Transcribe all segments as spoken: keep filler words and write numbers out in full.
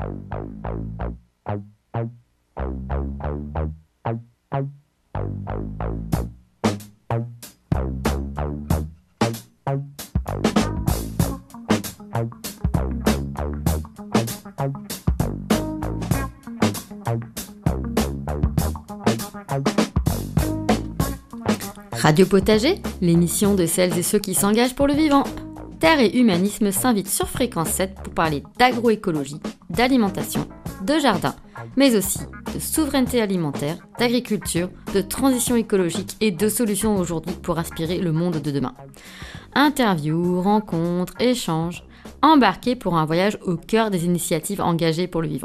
Radio Potager, l'émission de celles et ceux qui s'engagent pour le vivant. Terre et Humanisme s'invitent sur Fréquence sept pour parler d'agroécologie, d'alimentation, de jardin, mais aussi de souveraineté alimentaire, d'agriculture, de transition écologique et de solutions aujourd'hui pour inspirer le monde de demain. Interviews, rencontres, échanges, embarqués pour un voyage au cœur des initiatives engagées pour le vivant.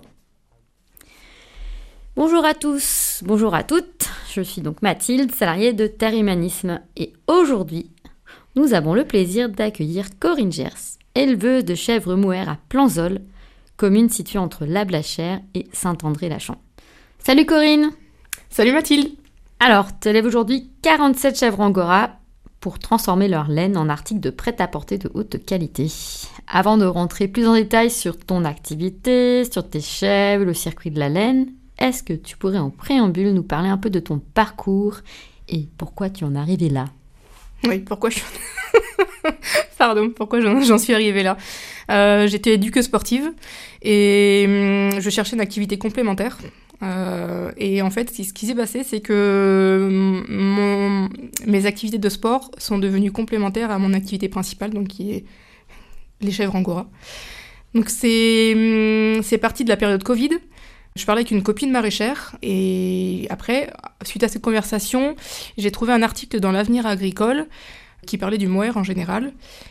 Bonjour à tous, bonjour à toutes, je suis donc Mathilde, salariée de Terre Humanisme, et aujourd'hui, nous avons le plaisir d'accueillir Corinne Gers, éleveuse de chèvres mouaires à Planzol, commune située entre La Blachère et Saint-André-la-Champ. Salut Corinne. Salut Mathilde. Alors, tu élèves aujourd'hui quarante-sept chèvres angora pour transformer leur laine en articles de prêt-à-porter de haute qualité. Avant de rentrer plus en détail sur ton activité, sur tes chèvres, le circuit de la laine, est-ce que tu pourrais en préambule nous parler un peu de ton parcours et pourquoi tu en es arrivée là ? Oui, pourquoi je suis... Pardon, pourquoi j'en, j'en suis arrivée là. Euh, j'étais éduqueuse sportive et hum, je cherchais une activité complémentaire. Euh, et en fait, ce qui s'est passé, c'est que mon, mes activités de sport sont devenues complémentaires à mon activité principale, donc qui est les chèvres angora. Donc c'est, hum, c'est parti de la période Covid. Je parlais avec une copine maraîchère et après, suite à cette conversation, j'ai trouvé un article dans l'Avenir agricole qui parlait du mohair en général.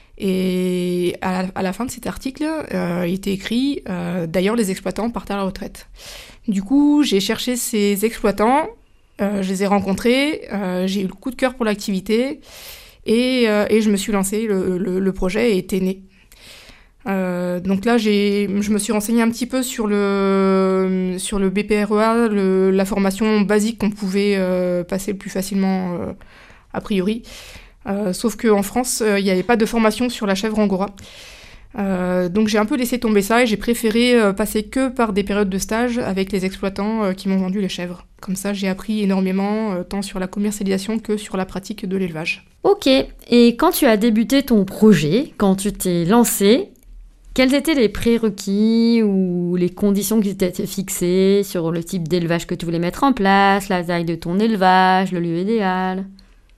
Et à la, à la fin de cet article, euh, il était écrit euh, « D'ailleurs, les exploitants partent à la retraite ». Du coup, j'ai cherché ces exploitants, euh, je les ai rencontrés, euh, j'ai eu le coup de cœur pour l'activité et, euh, et je me suis lancée, le, le, le projet était né. Euh, donc là, j'ai, je me suis renseignée un petit peu sur le, sur le B P R E A, le, la formation basique qu'on pouvait euh, passer le plus facilement euh, a priori. Euh, sauf qu'en France, il euh, n'y avait pas de formation sur la chèvre angora. Euh, donc j'ai un peu laissé tomber ça et j'ai préféré euh, passer que par des périodes de stage avec les exploitants euh, qui m'ont vendu les chèvres. Comme ça, j'ai appris énormément, euh, tant sur la commercialisation que sur la pratique de l'élevage. Ok, et quand tu as débuté ton projet, quand tu t'es lancé, quels étaient les prérequis ou les conditions qui étaient fixées sur le type d'élevage que tu voulais mettre en place, la taille de ton élevage, le lieu idéal ?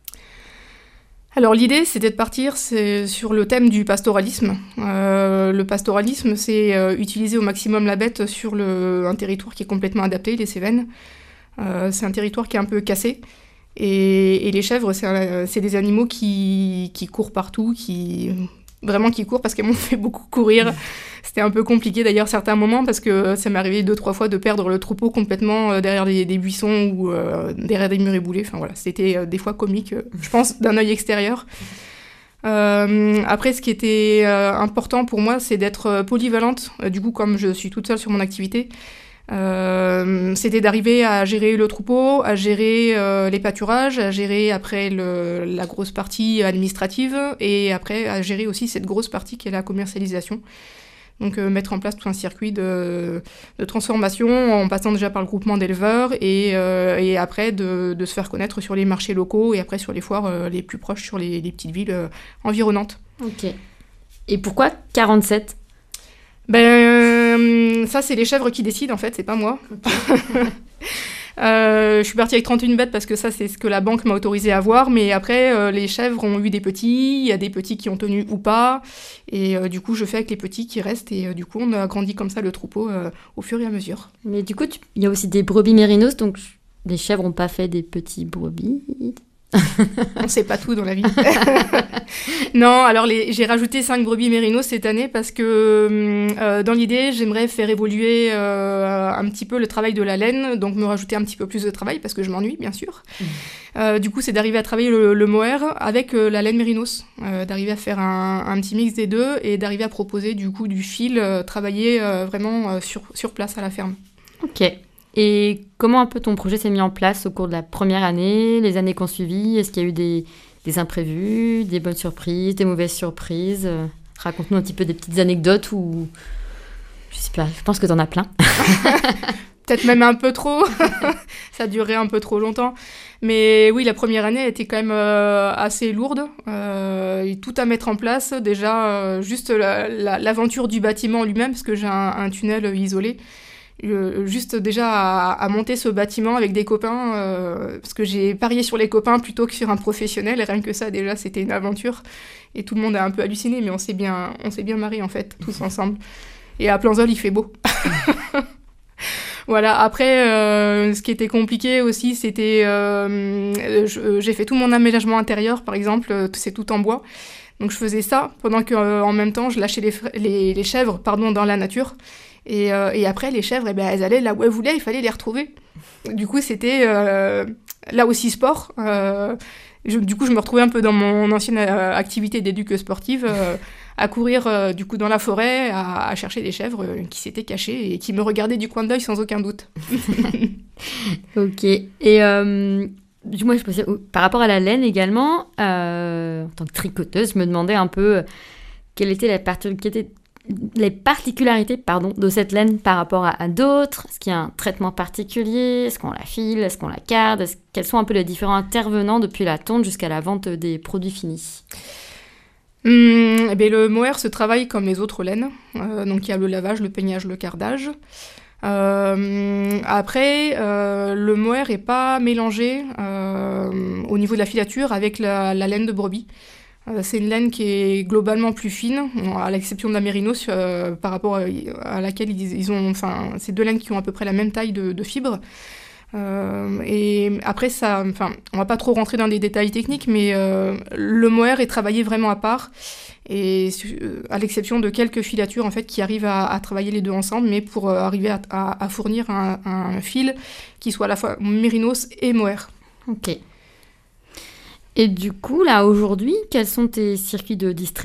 Alors l'idée, c'était de partir c'est, sur le thème du pastoralisme. Euh, le pastoralisme, c'est euh, utiliser au maximum la bête sur le, un territoire qui est complètement adapté, les Cévennes. Euh, c'est un territoire qui est un peu cassé. Et, et les chèvres, c'est, un, c'est des animaux qui, qui courent partout, qui... Vraiment qui courent parce qu'elles m'ont fait beaucoup courir. C'était un peu compliqué d'ailleurs certains moments parce que ça m'est arrivé deux, trois fois de perdre le troupeau complètement derrière des, des buissons ou euh, derrière des murs éboulés. Enfin voilà, c'était euh, des fois comique, euh, je pense, d'un œil extérieur. Euh, après, ce qui était euh, important pour moi, c'est d'être polyvalente. Euh, du coup, comme je suis toute seule sur mon activité, Euh, c'était d'arriver à gérer le troupeau, à gérer euh, les pâturages, à gérer après le, la grosse partie administrative et après à gérer aussi cette grosse partie qui est la commercialisation. Donc euh, mettre en place tout un circuit de, de transformation en passant déjà par le groupement d'éleveurs et, euh, et après de, de se faire connaître sur les marchés locaux et après sur les foires euh, les plus proches, sur les, les petites villes euh, environnantes. Ok. Et pourquoi quarante-sept ? Ben, ça, c'est les chèvres qui décident, en fait, c'est pas moi. Okay. euh, je suis partie avec trente et une bêtes parce que ça, c'est ce que la banque m'a autorisé à voir. Mais après, euh, les chèvres ont eu des petits, il y a des petits qui ont tenu ou pas. Et euh, du coup, je fais avec les petits qui restent. Et euh, du coup, on a agrandi comme ça le troupeau euh, au fur et à mesure. Mais du coup, tu... il y a aussi des brebis mérinos, donc les chèvres n'ont pas fait des petits brebis. On ne sait pas tout dans la vie. Non, alors les, j'ai rajouté cinq brebis mérinos cette année parce que euh, dans l'idée, j'aimerais faire évoluer euh, un petit peu le travail de la laine, donc me rajouter un petit peu plus de travail parce que je m'ennuie, bien sûr. Mmh. Euh, du coup, c'est d'arriver à travailler le, le mohair avec euh, la laine mérinos, euh, d'arriver à faire un, un petit mix des deux et d'arriver à proposer du coup du fil euh, travaillé euh, vraiment euh, sur, sur place à la ferme. Ok. Et comment un peu ton projet s'est mis en place au cours de la première année, les années qui ont suivi ? Est-ce qu'il y a eu des, des imprévus, des bonnes surprises, des mauvaises surprises ? Raconte-nous un petit peu des petites anecdotes ou... Je sais pas, je pense que t'en as plein. Peut-être même un peu trop. Ça durait un peu trop longtemps. Mais oui, la première année était quand même euh, assez lourde. Euh, et tout à mettre en place. Déjà, euh, juste la, la, l'aventure du bâtiment lui-même, parce que j'ai un, un tunnel isolé. Euh, juste déjà à, à monter ce bâtiment avec des copains, euh, parce que j'ai parié sur les copains plutôt que sur un professionnel. Et rien que ça, déjà, c'était une aventure. Et tout le monde a un peu halluciné, mais on s'est bien, on s'est bien marrés, en fait, tous ensemble. Et à Planzol, il fait beau. Voilà, après, euh, ce qui était compliqué aussi, c'était... Euh, je, j'ai fait tout mon aménagement intérieur, par exemple, c'est tout en bois. Donc je faisais ça, pendant qu'en euh, même temps, je lâchais les, les, les chèvres pardon, dans la nature. Et, euh, et après, les chèvres, eh ben, elles allaient là où elles voulaient, il fallait les retrouver. Du coup, c'était euh, là aussi sport. Euh, je, du coup, je me retrouvais un peu dans mon ancienne euh, activité d'éduque sportive, euh, à courir euh, du coup dans la forêt, à, à chercher des chèvres euh, qui s'étaient cachées et qui me regardaient du coin de l'œil sans aucun doute. Ok. Et euh, moi, je pensais, par rapport à la laine également, euh, en tant que tricoteuse, je me demandais un peu quelle était la partie, quelle était les particularités pardon, de cette laine par rapport à, à d'autres. Est-ce qu'il y a un traitement particulier? Est-ce qu'on la file? Est-ce qu'on la carde? Est-ce, quels sont un peu les différents intervenants depuis la tonte jusqu'à la vente des produits finis? Hum, eh bien, le mohair se travaille comme les autres laines. Euh, donc il y a le lavage, le peignage, le cardage. Euh, après, euh, le mohair n'est pas mélangé euh, au niveau de la filature avec la, la laine de brebis. Euh, c'est une laine qui est globalement plus fine, à l'exception de la mérinos, euh, par rapport à, à laquelle ils, ils ont... Enfin, c'est deux laines qui ont à peu près la même taille de, de fibres. Euh, et après, ça, enfin, on va pas trop rentrer dans des détails techniques, mais euh, le mohair est travaillé vraiment à part, et euh, à l'exception de quelques filatures en fait qui arrivent à, à travailler les deux ensemble, mais pour euh, arriver à, à, à fournir un, un fil qui soit à la fois mérinos et mohair. Ok. Et du coup, là aujourd'hui, quels sont tes circuits de distribution ?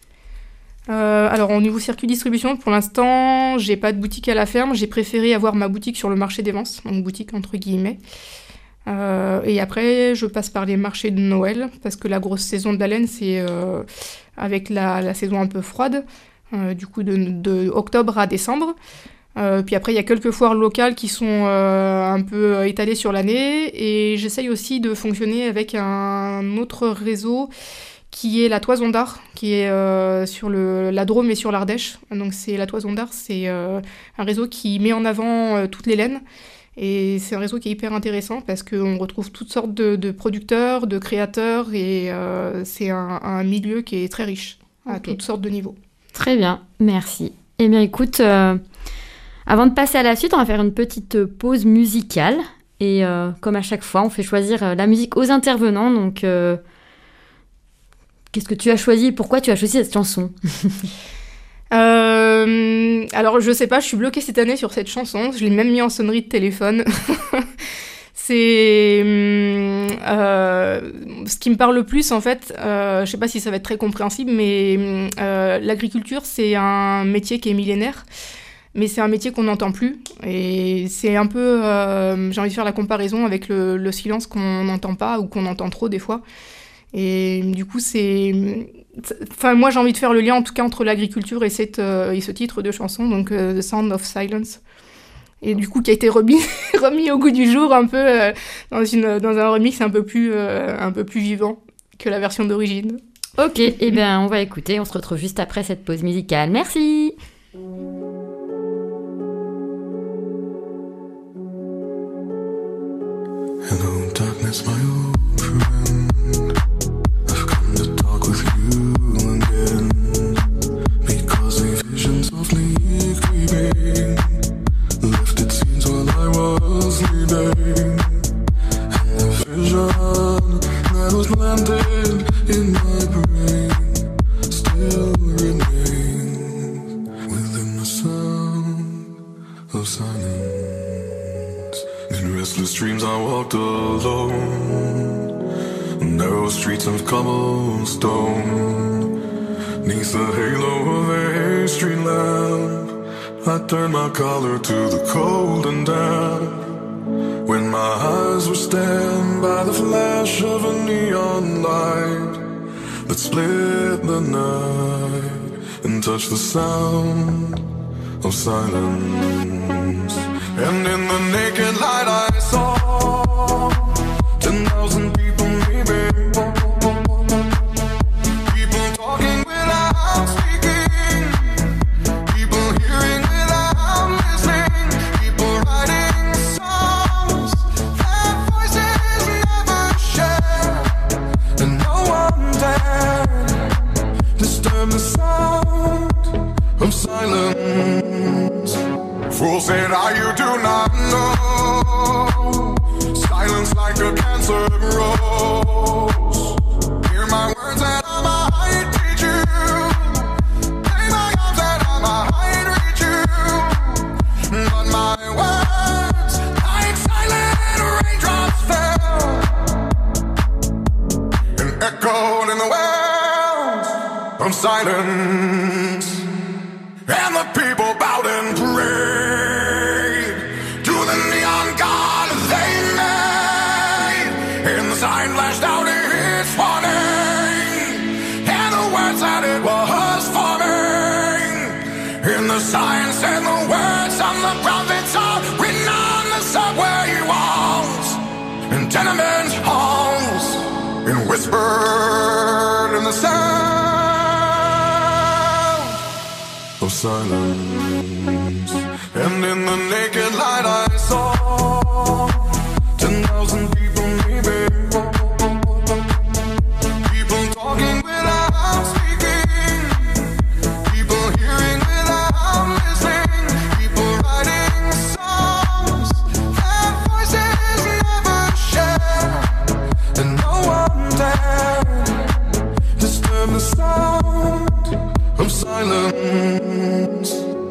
Euh, alors au niveau circuit distribution, pour l'instant, j'ai pas de boutique à la ferme. J'ai préféré avoir ma boutique sur le marché des Vences, donc boutique entre guillemets. Euh, et après, je passe par les marchés de Noël, parce que la grosse saison de la laine, c'est euh, avec la, la saison un peu froide, euh, du coup de, de octobre à décembre. Euh, puis après, il y a quelques foires locales qui sont euh, un peu étalées sur l'année. Et j'essaye aussi de fonctionner avec un autre réseau qui est la Toison d'Art, qui est euh, sur le, la Drôme et sur l'Ardèche. Donc c'est la Toison d'Art, c'est euh, un réseau qui met en avant euh, toutes les laines. Et c'est un réseau qui est hyper intéressant parce qu'on retrouve toutes sortes de, de producteurs, de créateurs, et euh, c'est un, un milieu qui est très riche, à Okay. toutes sortes de niveaux. Très bien, merci. Eh bien écoute, euh, avant de passer à la suite, on va faire une petite pause musicale. Et euh, comme à chaque fois, on fait choisir la musique aux intervenants. Donc... Euh, Qu'est-ce que tu as choisi? Pourquoi tu as choisi cette chanson? euh, Alors, je sais pas, je suis bloquée cette année sur cette chanson. Je l'ai même mis en sonnerie de téléphone. C'est... Euh, ce qui me parle le plus, en fait, euh, je sais pas si ça va être très compréhensible, mais euh, l'agriculture, c'est un métier qui est millénaire. Mais c'est un métier qu'on n'entend plus. Et c'est un peu... Euh, j'ai envie de faire la comparaison avec le, le silence qu'on n'entend pas ou qu'on entend trop des fois. Et du coup, c'est... Enfin, moi, j'ai envie de faire le lien, en tout cas, entre l'agriculture et, cette, euh, et ce titre de chanson, donc euh, The Sound of Silence. Et du coup, qui a été remis, remis au goût du jour, un peu euh, dans, une, dans un remix un peu, plus, euh, un peu plus vivant que la version d'origine. Ok, et eh bien, on va écouter. On se retrouve juste après cette pause musicale. Merci. Hello, darkness, my old friend. I've come to talk with you again, because a vision softly creeping left its scenes while I was sleeping, and the vision that was planted in my brain still remains within the sound of silence. In restless dreams I walked alone, narrow streets of cobblestone, neath the halo of a street lamp, I turned my collar to the cold and damp, when my eyes were stabbed by the flash of a neon light that split the night and touched the sound of silence. And in the naked light I saw ten thousand people maybe, people talking without speaking, people hearing without listening, people writing songs that voices never share, and no one dared disturb the sound of silence. Fool said, I you do not know, silence like a cancer grows. Hear my words that I might teach you, lay my arms that I might reach you, but my words like silent raindrops fell and echoed in the wells of silence. And the people bowed and prayed to the neon god they made, and the sign flashed out its warning, and the words that it was forming, and the sign said the words of the prophets are written on the subway walls and tenement halls, and whispered in the sound of silence. And in the naked light I saw ten thousand people maybe, people talking without speaking, people hearing without listening, people writing songs that voices never share, and no one dared disturb the sound of silence.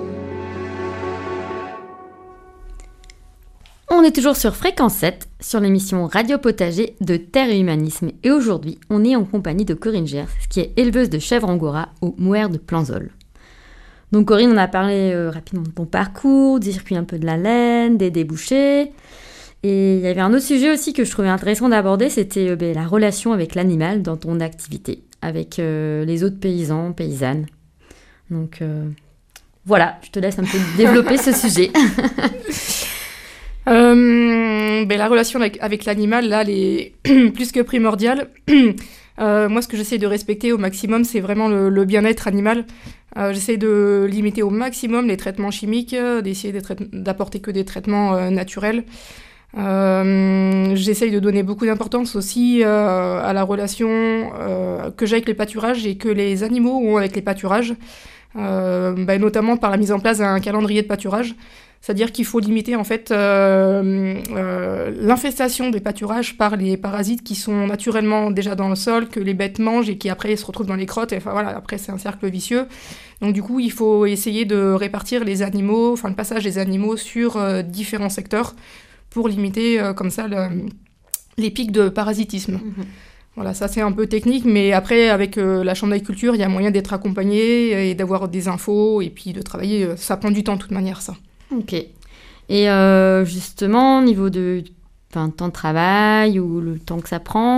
On est toujours sur Fréquence sept, sur l'émission Radio Potager de Terre et Humanisme. Et aujourd'hui, on est en compagnie de Corinne Gers, qui est éleveuse de chèvres angora au Mouer de Planzol. Donc Corinne, on a parlé euh, rapidement de ton parcours, du circuit un peu de la laine, des débouchés. Et il y avait un autre sujet aussi que je trouvais intéressant d'aborder, c'était euh, ben, la relation avec l'animal dans ton activité, avec euh, les autres paysans, paysannes. Donc euh, voilà, je te laisse un peu développer ce sujet. Euh, ben, la relation avec, avec l'animal, là, elle est plus que primordiale. Euh, moi, ce que j'essaie de respecter au maximum, c'est vraiment le, le bien-être animal. Euh, j'essaie de limiter au maximum les traitements chimiques, d'essayer de trai- d'apporter que des traitements euh, naturels. Euh, j'essaye de donner beaucoup d'importance aussi euh, à la relation euh, que j'ai avec les pâturages et que les animaux ont avec les pâturages, euh, ben, notamment par la mise en place d'un calendrier de pâturage. C'est-à-dire qu'il faut limiter en fait euh, euh, l'infestation des pâturages par les parasites qui sont naturellement déjà dans le sol, que les bêtes mangent et qui après se retrouvent dans les crottes. Et enfin voilà, après c'est un cercle vicieux. Donc du coup, il faut essayer de répartir les animaux, enfin le passage des animaux sur euh, différents secteurs pour limiter euh, comme ça le, les pics de parasitisme. Mmh. Voilà, ça c'est un peu technique, mais après avec euh, la chambre d'agriculture, il y a moyen d'être accompagné et d'avoir des infos et puis de travailler. Ça prend du temps de toute manière, ça. Ok. Et euh, justement, au niveau de enfin, temps de travail ou le temps que ça prend,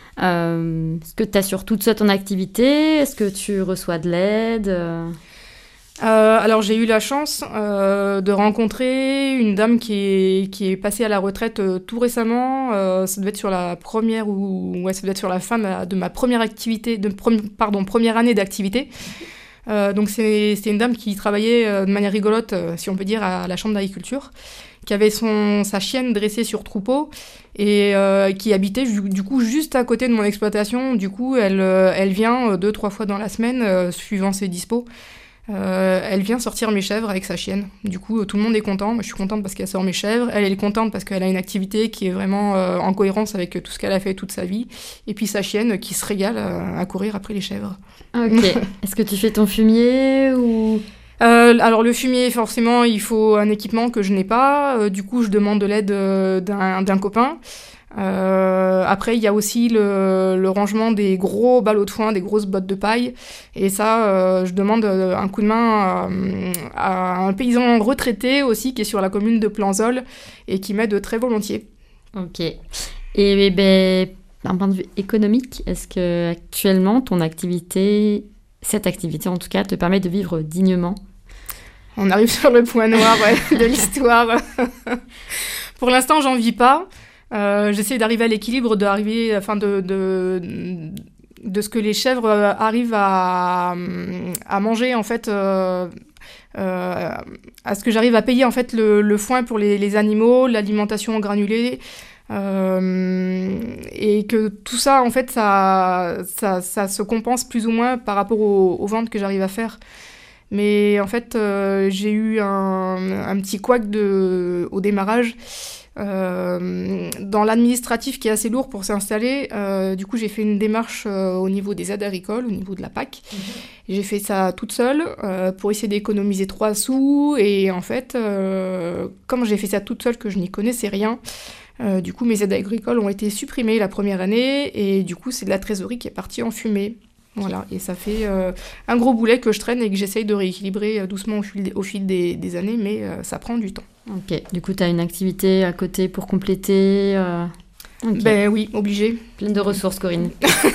euh, est-ce que tu assures toute seule ton activité ? Est-ce que tu reçois de l'aide ? euh... Euh, alors j'ai eu la chance euh, de rencontrer une dame qui est, qui est passée à la retraite euh, tout récemment. Euh, ça devait être sur la première ou ouais, ça devait être sur la fin de ma, de ma première activité, de pre- pardon première année d'activité. Euh, donc c'est, c'est une dame qui travaillait euh, de manière rigolote, euh, si on peut dire, à la chambre d'agriculture, qui avait son, sa chienne dressée sur troupeau et euh, qui habitait du, du coup juste à côté de mon exploitation. Du coup, elle, euh, elle vient euh, deux, trois fois dans la semaine, euh, suivant ses dispos. Euh, elle vient sortir mes chèvres avec sa chienne. Du coup, euh, tout le monde est content. Moi, je suis contente parce qu'elle sort mes chèvres. Elle, elle est contente parce qu'elle a une activité qui est vraiment euh, en cohérence avec tout ce qu'elle a fait toute sa vie. Et puis sa chienne qui se régale euh, à courir après les chèvres. Ok. Est-ce que tu fais ton fumier ou... Euh, alors le fumier, forcément, il faut un équipement que je n'ai pas. Euh, du coup, je demande de l'aide euh, d'un, d'un copain. Euh, après, il y a aussi le, le rangement des gros ballots de foin, des grosses bottes de paille. Et ça, euh, je demande un coup de main à, à un paysan retraité aussi qui est sur la commune de Planzol et qui m'aide très volontiers. Ok. Et, et ben, d'un point de vue économique, est-ce que actuellement ton activité, cette activité en tout cas, te permet de vivre dignement ? On arrive sur le point noir ouais, de l'histoire. Pour l'instant, j'en vis pas. Euh, j'essaie d'arriver à l'équilibre, d'arriver, enfin de, de, de ce que les chèvres arrivent à, à manger, en fait, euh, euh, à ce que j'arrive à payer, en fait, le, le foin pour les, les animaux, l'alimentation en granulés, euh, et que tout ça, en fait, ça, ça, ça se compense plus ou moins par rapport aux, aux ventes que j'arrive à faire. Mais en fait, euh, j'ai eu un, un petit couac de, au démarrage. Euh, dans l'administratif qui est assez lourd pour s'installer, euh, du coup j'ai fait une démarche euh, au niveau des aides agricoles, au niveau de la P A C. Mmh. J'ai fait ça toute seule euh, pour essayer d'économiser trois sous et en fait, euh, comme j'ai fait ça toute seule que je n'y connaissais rien, euh, du coup mes aides agricoles ont été supprimées la première année et du coup c'est de la trésorerie qui est partie en fumée. Voilà, et ça fait euh, un gros boulet que je traîne et que j'essaye de rééquilibrer euh, doucement au fil, au fil des, des années, mais euh, ça prend du temps. Ok, du coup, tu as une activité à côté pour compléter euh... okay. Ben oui, obligé. Pleine de ressources, Corinne.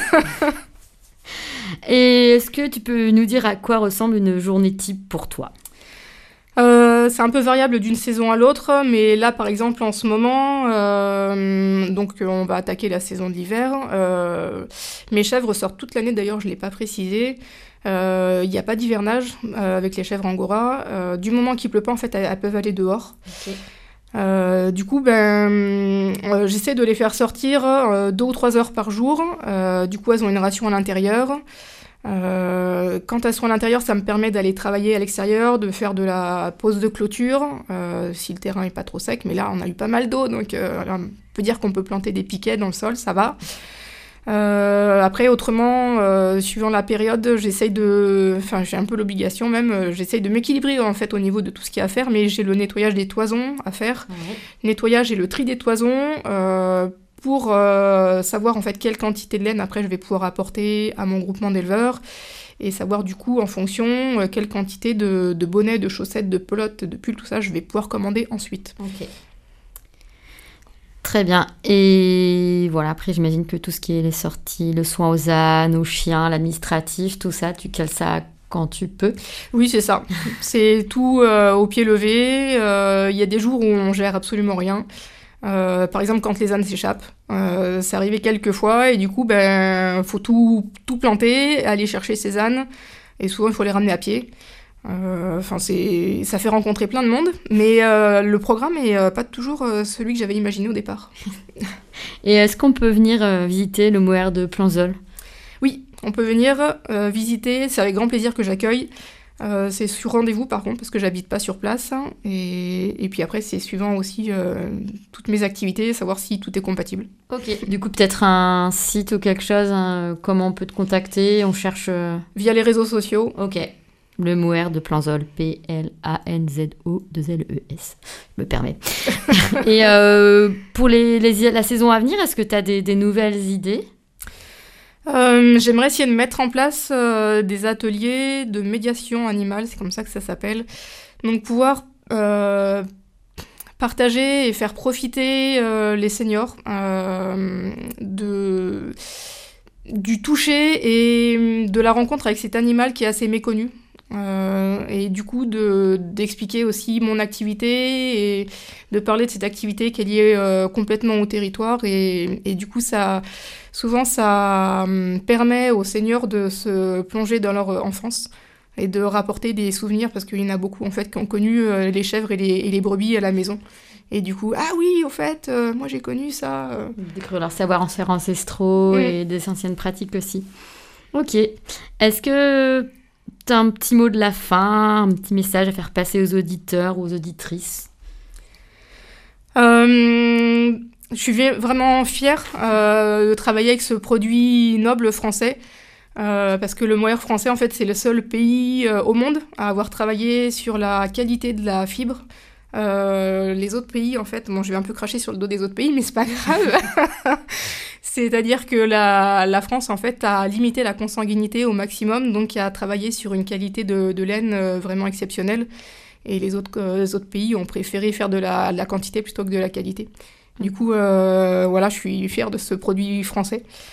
Et est-ce que tu peux nous dire à quoi ressemble une journée type pour toi ? Euh, c'est un peu variable d'une saison à l'autre, mais là, par exemple, en ce moment, euh, donc on va attaquer la saison de l'hiver. Euh, mes chèvres sortent toute l'année, d'ailleurs, je ne l'ai pas précisé. Il euh, n'y a pas d'hivernage euh, avec les chèvres angora. Euh, du moment qu'il ne pleut pas, en fait, elles, elles peuvent aller dehors. Okay. Euh, du coup, ben, euh, j'essaie de les faire sortir euh, deux ou trois heures par jour. Euh, du coup, elles ont une ration à l'intérieur. Euh, quand elles sont à l'intérieur, ça me permet d'aller travailler à l'extérieur, de faire de la pose de clôture, euh, si le terrain est pas trop sec. Mais là, on a eu pas mal d'eau, donc euh, on peut dire qu'on peut planter des piquets dans le sol, ça va. Euh, après, autrement, euh, suivant la période, j'essaye de... Enfin, j'ai un peu l'obligation même, euh, j'essaye de m'équilibrer en fait au niveau de tout ce qu'il y a à faire, mais j'ai le nettoyage des toisons à faire. Ouais. Nettoyage et le tri des toisons, euh, pour euh, savoir en fait quelle quantité de laine après je vais pouvoir apporter à mon groupement d'éleveurs et savoir du coup en fonction euh, quelle quantité de, de bonnets, de chaussettes, de pelotes, de pulls, tout ça je vais pouvoir commander ensuite. Ok. Très bien. Et voilà, après j'imagine que tout ce qui est les sorties, le soin aux ânes, aux chiens, l'administratif, tout ça, tu cales ça quand tu peux. Oui, c'est ça. C'est tout euh, au pied levé. Il euh, y a des jours où on gère absolument rien. Euh, par exemple, quand les ânes s'échappent, euh, c'est arrivé quelques fois et du coup, ben, faut tout, tout planter, aller chercher ces ânes et souvent il faut les ramener à pied. Enfin, euh, c'est, ça fait rencontrer plein de monde, mais euh, le programme est euh, pas toujours euh, celui que j'avais imaginé au départ. Et est-ce qu'on peut venir euh, visiter le mohair de Planzeol ? Oui, on peut venir euh, visiter. C'est avec grand plaisir que j'accueille. Euh, c'est sur rendez-vous par contre parce que j'habite pas sur place hein, et, et puis après c'est suivant aussi euh, toutes mes activités, savoir si tout est compatible. Ok, du coup peut-être un site ou quelque chose, hein, comment on peut te contacter, on cherche... Euh... Via les réseaux sociaux. Ok, le mohair de Planzeol, P L A N Z O deux L E S, je me permets. Et euh, pour les, les, la saison à venir, est-ce que tu as des, des nouvelles idées ? Euh, j'aimerais essayer de mettre en place euh, des ateliers de médiation animale, c'est comme ça que ça s'appelle. Donc pouvoir euh, partager et faire profiter euh, les seniors euh, de, du toucher et de la rencontre avec cet animal qui est assez méconnu. Euh, et du coup de, d'expliquer aussi mon activité et de parler de cette activité qui est liée euh, complètement au territoire et, et du coup ça souvent ça um, permet aux seniors de se plonger dans leur enfance et de rapporter des souvenirs parce qu'il y en a beaucoup en fait qui ont connu euh, les chèvres et les, et les brebis à la maison et du coup ah oui au fait euh, moi j'ai connu ça euh. Découvrir leur savoir ancestraux mmh. et des anciennes pratiques aussi. Ok, est-ce que t'as un petit mot de la fin, un petit message à faire passer aux auditeurs ou aux auditrices ? euh, Je suis vraiment fière euh, de travailler avec ce produit noble français euh, parce que le mohair français, en fait, c'est le seul pays euh, au monde à avoir travaillé sur la qualité de la fibre. Euh, les autres pays, en fait, bon, je vais un peu cracher sur le dos des autres pays, mais c'est pas grave. C'est-à-dire que la, la France, en fait, a limité la consanguinité au maximum, donc a travaillé sur une qualité de, de laine euh, vraiment exceptionnelle. Et les autres, euh, les autres pays ont préféré faire de la, de la quantité plutôt que de la qualité. Du coup, euh, voilà, je suis fière de ce produit français.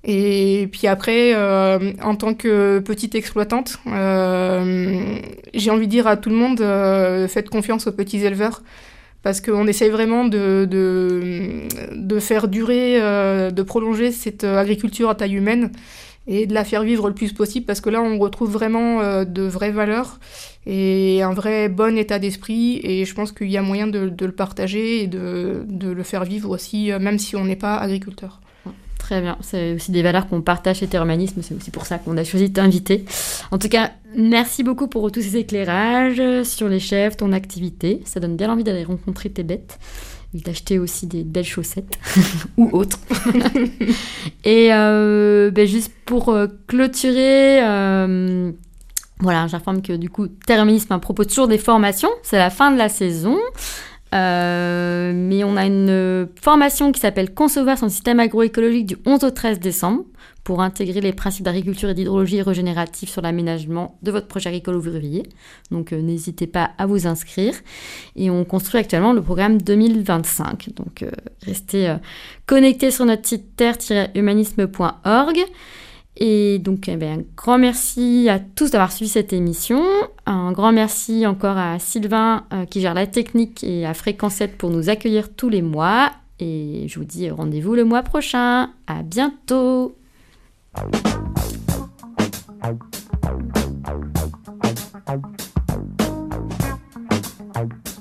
Et puis après, euh, en tant que petite exploitante, euh, j'ai envie de dire à tout le monde, euh, faites confiance aux petits éleveurs, parce qu'on essaye vraiment de, de, de faire durer, euh, de prolonger cette agriculture à taille humaine et de la faire vivre le plus possible, parce que là, on retrouve vraiment euh, de vraies valeurs et un vrai bon état d'esprit, et je pense qu'il y a moyen de, de le partager et de, de le faire vivre aussi, même si on n'est pas agriculteur. Très bien, c'est aussi des valeurs qu'on partage chez Terre Humanisme, c'est aussi pour ça qu'on a choisi de t'inviter. En tout cas, merci beaucoup pour tous ces éclairages sur les chèvres, ton activité. Ça donne bien envie d'aller rencontrer tes bêtes et d'acheter aussi des belles chaussettes ou autres. Et euh, ben juste pour euh, clôturer, euh, voilà, j'informe que du coup, Terre Humanisme propose toujours des formations. C'est la fin de la saison. Euh, mais on a une formation qui s'appelle Concevoir son système agroécologique du onze au treize décembre pour intégrer les principes d'agriculture et d'hydrologie régénérative sur l'aménagement de votre projet agricole ou vivrier. Donc euh, n'hésitez pas à vous inscrire. Et on construit actuellement le programme deux mille vingt-cinq. Donc euh, restez euh, connectés sur notre site terre tiret humanisme point org. Et donc, eh bien, un grand merci à tous d'avoir suivi cette émission. Un grand merci encore à Sylvain euh, qui gère la technique et à Fréquence sept pour nous accueillir tous les mois. Et je vous dis rendez-vous le mois prochain. À bientôt. Out.